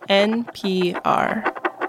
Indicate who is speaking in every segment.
Speaker 1: NPR.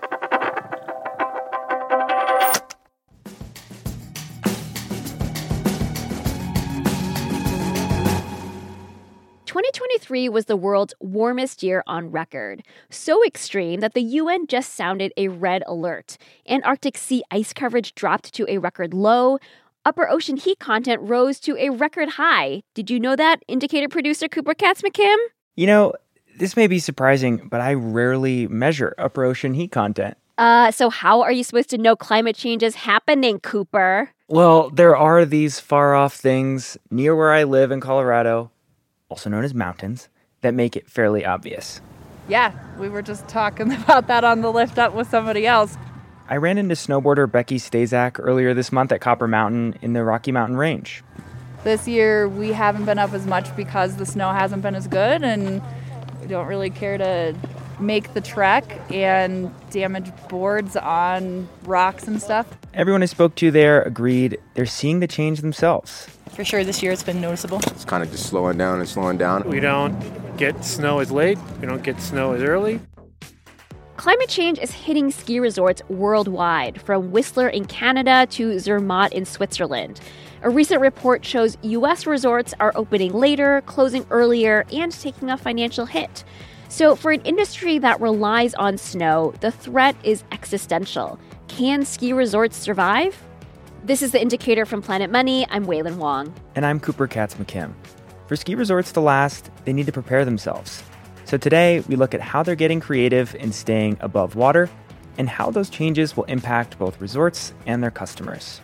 Speaker 2: "2023 was the world's warmest year on record. So extreme that the UN just sounded a red alert. Antarctic sea ice coverage dropped to a record low. Upper ocean heat content rose to a record high. Did you know that, Indicator producer Cooper Katz-McKim?
Speaker 3: You know, this may be surprising, but I rarely measure upper ocean heat content.
Speaker 2: So how are you supposed to know climate change is happening, Cooper?
Speaker 3: Well, there are these far-off things near where I live in Colorado, also known as mountains, that make it fairly obvious.
Speaker 4: Yeah, we were just talking about that on the lift up with somebody else.
Speaker 3: I ran into snowboarder Becky Stazak earlier this month at Copper Mountain in the Rocky Mountain Range.
Speaker 4: This year, we haven't been up as much because the snow hasn't been as good, and we don't really care to make the trek and damage boards on rocks and stuff.
Speaker 3: Everyone I spoke to there agreed they're seeing the change themselves.
Speaker 5: For sure, this year it's been noticeable.
Speaker 6: It's kind of just slowing down.
Speaker 7: We don't get snow as late. We don't get snow as early.
Speaker 2: Climate change is hitting ski resorts worldwide, from Whistler in Canada to Zermatt in Switzerland. A recent report shows U.S. resorts are opening later, closing earlier, and taking a financial hit. So for an industry that relies on snow, the threat is existential. Can ski resorts survive? This is The Indicator from Planet Money. I'm Wailin Wong.
Speaker 3: And I'm Cooper Katz-McKim. For ski resorts to last, they need to prepare themselves. So today, we look at how they're getting creative in staying above water and how those changes will impact both resorts and their customers.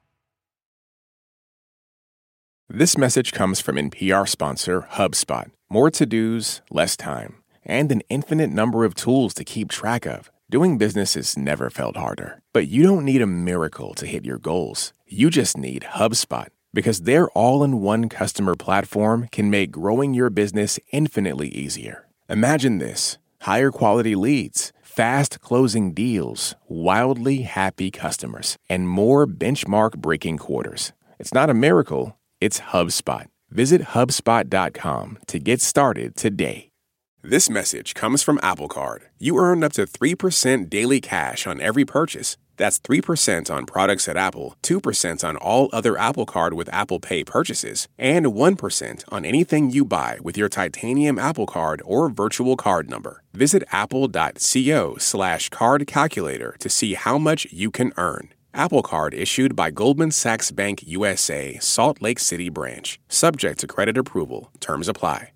Speaker 8: This message comes from NPR sponsor HubSpot. More to-dos, less time, and an infinite number of tools to keep track of. Doing business has never felt harder. But you don't need a miracle to hit your goals. You just need HubSpot, because their all-in-one customer platform can make growing your business infinitely easier. Imagine this: higher quality leads, fast closing deals, wildly happy customers, and more benchmark-breaking quarters. It's not a miracle, it's HubSpot. Visit HubSpot.com to get started today. This message comes from Apple Card. You earn up to 3% daily cash on every purchase. That's 3% on products at Apple, 2% on all other Apple Card with Apple Pay purchases, and 1% on anything you buy with your titanium Apple Card or virtual card number. Visit apple.co/card calculator to see how much you can earn. Apple Card issued by Goldman Sachs Bank USA, Salt Lake City branch. Subject to credit approval. Terms apply.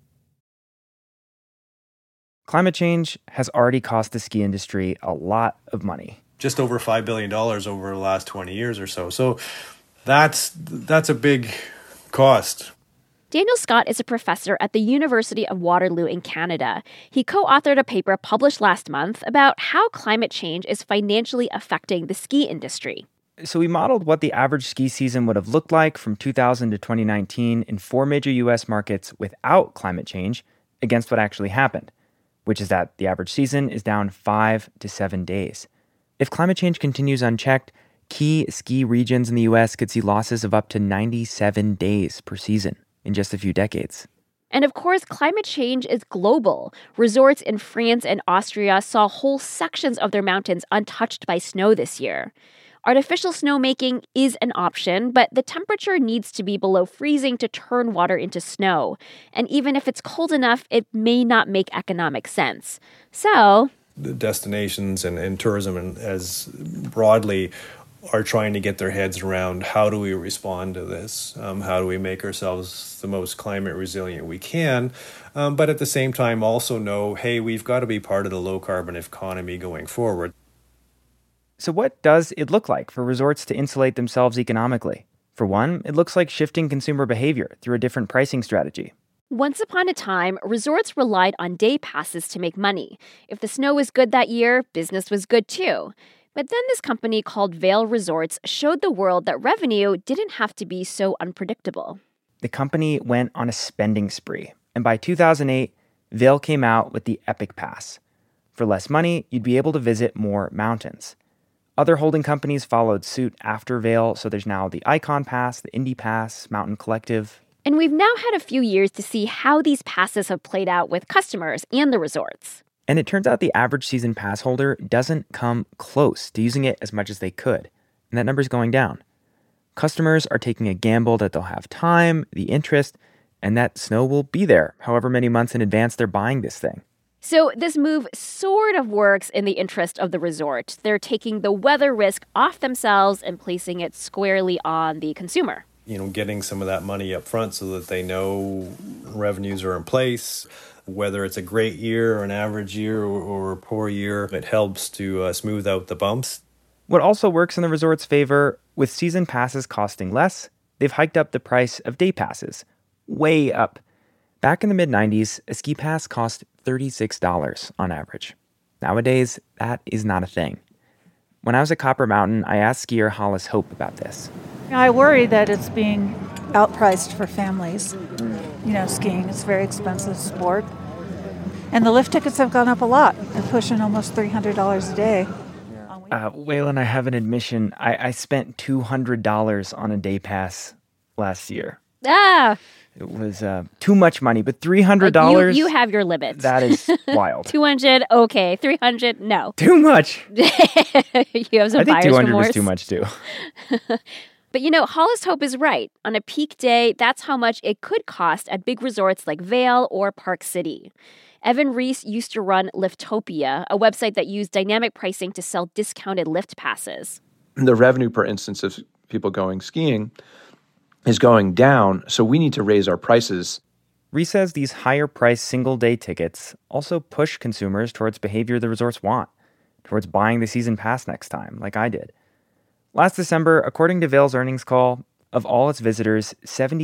Speaker 3: Climate change has already cost the ski industry a lot of money.
Speaker 9: Just over $5 billion over the last 20 years or so. So that's a big cost.
Speaker 2: Daniel Scott is a professor at the University of Waterloo in Canada. He co-authored a paper published last month about how climate change is financially affecting the ski industry.
Speaker 3: So we modeled what the average ski season would have looked like from 2000 to 2019 in 4 major U.S. markets without climate change against what actually happened, which is that the average season is down 5 to 7 days. If climate change continues unchecked, key ski regions in the U.S. could see losses of up to 97 days per season in just a few decades.
Speaker 2: And of course, climate change is global. Resorts in France and Austria saw whole sections of their mountains untouched by snow this year. Artificial snowmaking is an option, but the temperature needs to be below freezing to turn water into snow. And even if it's cold enough, it may not make economic sense. So
Speaker 9: the destinations and tourism and as broadly are trying to get their heads around how do we respond to this? How do we make ourselves the most climate resilient we can? But at the same time also know, hey, we've got to be part of the low carbon economy going forward.
Speaker 3: So what does it look like for resorts to insulate themselves economically? For one, it looks like shifting consumer behavior through a different pricing strategy.
Speaker 2: Once upon a time, resorts relied on day passes to make money. If the snow was good that year, business was good too. But then this company called Vail Resorts showed the world that revenue didn't have to be so unpredictable.
Speaker 3: The company went on a spending spree, and by 2008, Vail came out with the Epic Pass. For less money, you'd be able to visit more mountains. Other holding companies followed suit after Vail, so there's now the Icon Pass, the Indy Pass, Mountain Collective.
Speaker 2: And we've now had a few years to see how these passes have played out with customers and the resorts.
Speaker 3: And it turns out the average season pass holder doesn't come close to using it as much as they could. And that number's going down. Customers are taking a gamble that they'll have time, the interest, and that snow will be there however many months in advance they're buying this thing.
Speaker 2: So this move sort of works in the interest of the resort. They're taking the weather risk off themselves and placing it squarely on the consumer.
Speaker 9: Getting some of that money up front so that they know revenues are in place. Whether it's a great year or an average year or a poor year, it helps to smooth out the bumps.
Speaker 3: What also works in the resort's favor, with season passes costing less, they've hiked up the price of day passes. Way up. Back in the mid-90s, a ski pass cost $36 on average. Nowadays, that is not a thing. When I was at Copper Mountain, I asked skier Hollis Hope about this.
Speaker 1: I worry that it's being outpriced for families. Skiing is a very expensive sport. And the lift tickets have gone up a lot. They're pushing almost $300 a day.
Speaker 3: Waylon, I have an admission. I spent $200 on a day pass last year. It was too much money, but $300...
Speaker 2: You have your limits.
Speaker 3: That is wild.
Speaker 2: 200, okay. 300, no.
Speaker 3: Too much.
Speaker 2: You have some buyer's remorse.
Speaker 3: I think 200 was too much, too.
Speaker 2: But Hollis Hope is right. On a peak day, that's how much it could cost at big resorts like Vail or Park City. Evan Reese used to run Liftopia, a website that used dynamic pricing to sell discounted lift passes.
Speaker 10: The revenue per instance of people going skiing is going down, so we need to raise our prices.
Speaker 3: Reese says these higher-priced single-day tickets also push consumers towards behavior the resorts want, towards buying the season pass next time, like I did. Last December, according to Vail's earnings call, of all its visitors,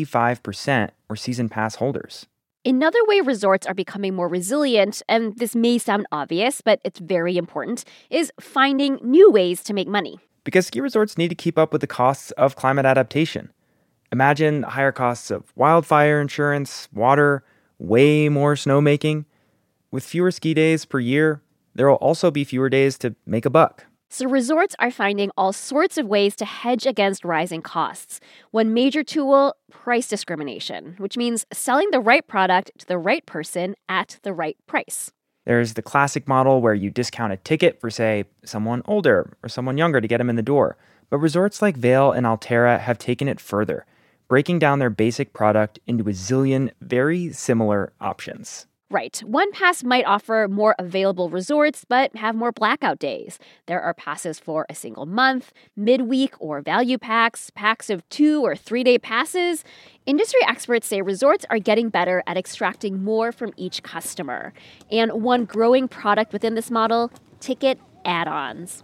Speaker 3: 75% were season pass holders.
Speaker 2: Another way resorts are becoming more resilient, and this may sound obvious, but it's very important, is finding new ways to make money.
Speaker 3: Because ski resorts need to keep up with the costs of climate adaptation. Imagine higher costs of wildfire insurance, water, way more snowmaking. With fewer ski days per year, there will also be fewer days to make a buck.
Speaker 2: So resorts are finding all sorts of ways to hedge against rising costs. One major tool, price discrimination, which means selling the right product to the right person at the right price.
Speaker 3: There's the classic model where you discount a ticket for, say, someone older or someone younger to get them in the door. But resorts like Vail and Alterra have taken it further, breaking down their basic product into a zillion very similar options.
Speaker 2: Right. One pass might offer more available resorts, but have more blackout days. There are passes for a single month, midweek or value packs, packs of 2 or 3 day passes. Industry experts say resorts are getting better at extracting more from each customer. And one growing product within this model, ticket add-ons.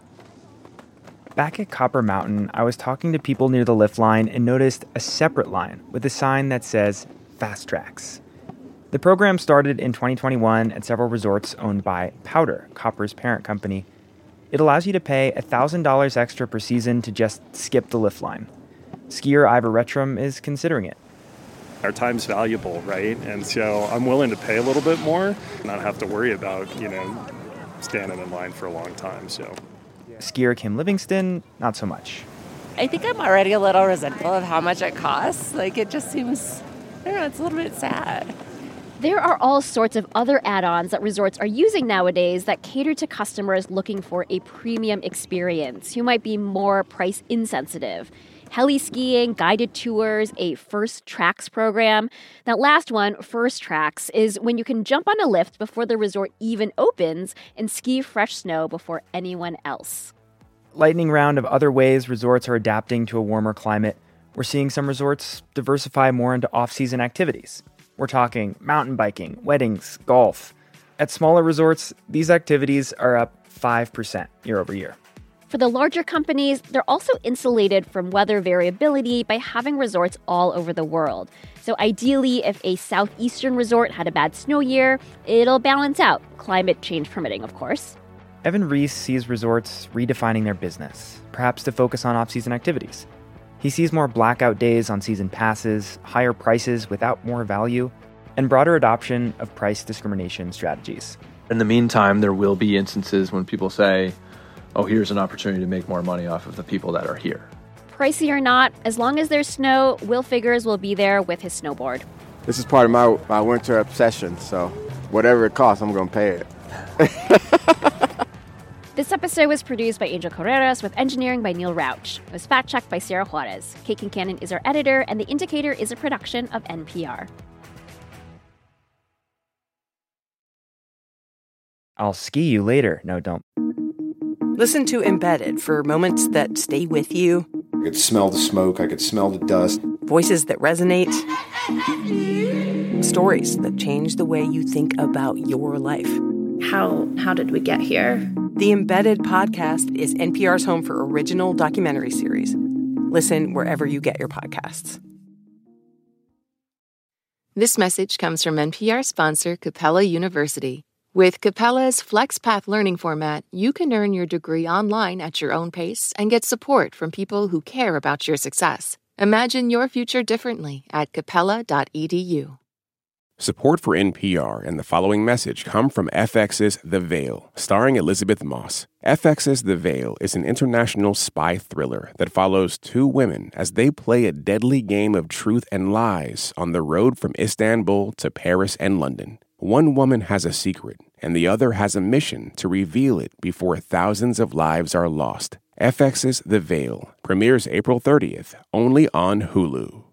Speaker 3: Back at Copper Mountain, I was talking to people near the lift line and noticed a separate line with a sign that says Fast Tracks. The program started in 2021 at several resorts owned by Powder, Copper's parent company. It allows you to pay $1,000 extra per season to just skip the lift line. Skier Ivor Retram is considering it.
Speaker 11: Our time's valuable, right? And so I'm willing to pay a little bit more and not have to worry about, standing in line for a long time. So,
Speaker 3: skier Kim Livingston, not so much.
Speaker 12: I think I'm already a little resentful of how much it costs. It just seems, it's a little bit sad.
Speaker 2: There are all sorts of other add-ons that resorts are using nowadays that cater to customers looking for a premium experience who might be more price insensitive. Heli skiing, guided tours, a First Tracks program. That last one, First Tracks, is when you can jump on a lift before the resort even opens and ski fresh snow before anyone else.
Speaker 3: Lightning round of other ways resorts are adapting to a warmer climate. We're seeing some resorts diversify more into off-season activities. We're talking mountain biking, weddings, golf. At smaller resorts, these activities are up 5% year over year.
Speaker 2: For the larger companies, they're also insulated from weather variability by having resorts all over the world. So ideally, if a southeastern resort had a bad snow year, it'll balance out, climate change permitting, of course.
Speaker 3: Evan Reese sees resorts redefining their business, perhaps to focus on off-season activities. He sees more blackout days on season passes, higher prices without more value, and broader adoption of price discrimination strategies.
Speaker 10: In the meantime, there will be instances when people say, oh, here's an opportunity to make more money off of the people that are here.
Speaker 2: Pricey or not, as long as there's snow, Will Figures will be there with his snowboard.
Speaker 6: This is part of my winter obsession, so whatever it costs, I'm going to pay it.
Speaker 2: This episode was produced by Angel Carreras with engineering by Neil Rauch. It was fact-checked by Sarah Juarez. Kate Kincannon is our editor, and The Indicator is a production of NPR.
Speaker 3: I'll ski you later. No, don't.
Speaker 13: Listen to Embedded for moments that stay with you.
Speaker 6: I could smell the smoke. I could smell the dust.
Speaker 13: Voices that resonate. Stories that change the way you think about your life.
Speaker 14: How did we get here?
Speaker 13: The Embedded podcast is NPR's home for original documentary series. Listen wherever you get your podcasts.
Speaker 15: This message comes from NPR sponsor Capella University. With Capella's FlexPath learning format, you can earn your degree online at your own pace and get support from people who care about your success. Imagine your future differently at capella.edu.
Speaker 8: Support for NPR and the following message come from FX's The Veil, starring Elizabeth Moss. FX's The Veil is an international spy thriller that follows two women as they play a deadly game of truth and lies on the road from Istanbul to Paris and London. One woman has a secret, and the other has a mission to reveal it before thousands of lives are lost. FX's The Veil premieres April 30th, only on Hulu.